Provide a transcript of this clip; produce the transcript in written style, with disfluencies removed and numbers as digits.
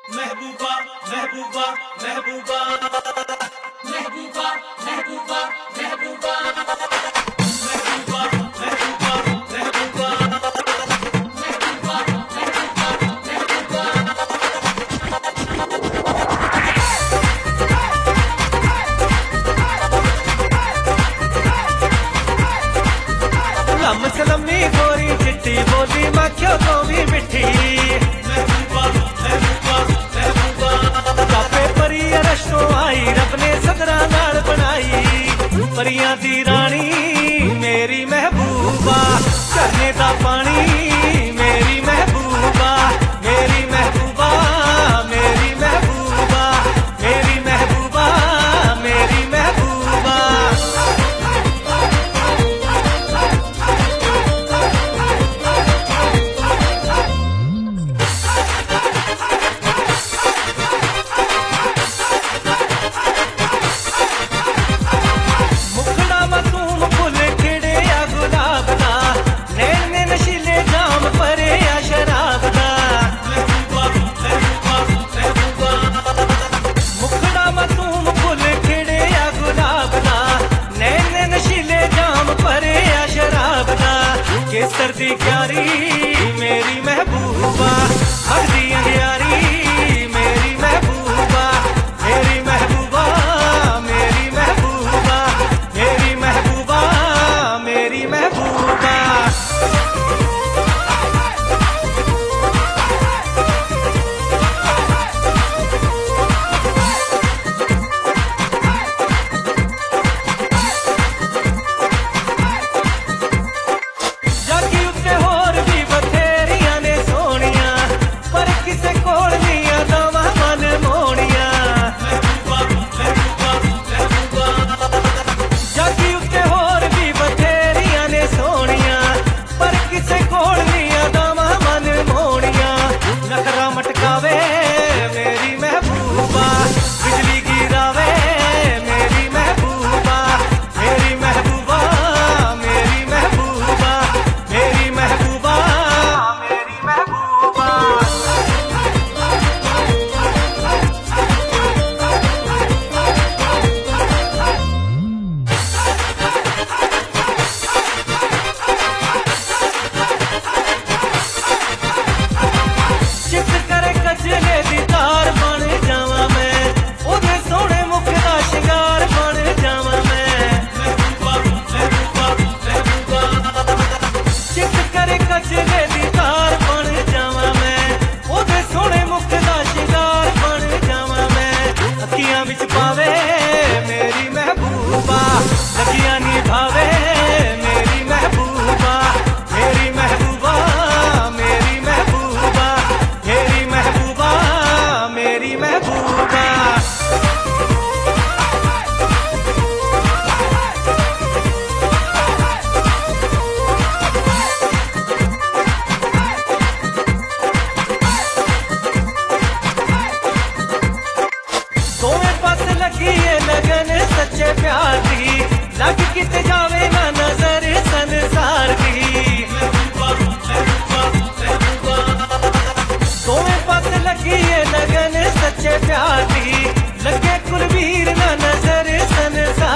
महबूबा महबूबा महबूबा महबूबा महबूबा महबूबा महबूबा महबूबा महबूबा महबूबा महबूबा lump सलमी गोरी चिट्टी बोली मक्खियों तो भी मिठी महबूबा महबूबा महबूबा कापे परी रशों आई रब ने सदरा नाल बनाई परियां दी रानी मेरी महबूबा झरने दा पानी मेरी महबूबा मेरी महबूबा मेरी महबूबा मेरी महबूबा मेरी महबूबा केसर दी क्यारी मेरी महबूबा हरदी अंधियारी मेरी महबूबा मेरी महबूबा मेरी महबूबा मेरी महबूबा मेरी महबूबा लग किते जावे ना नजर संसार दी दोवें पास लगी है लगन सच्चे प्यार दी लगे कुलवीर ना नजर संसार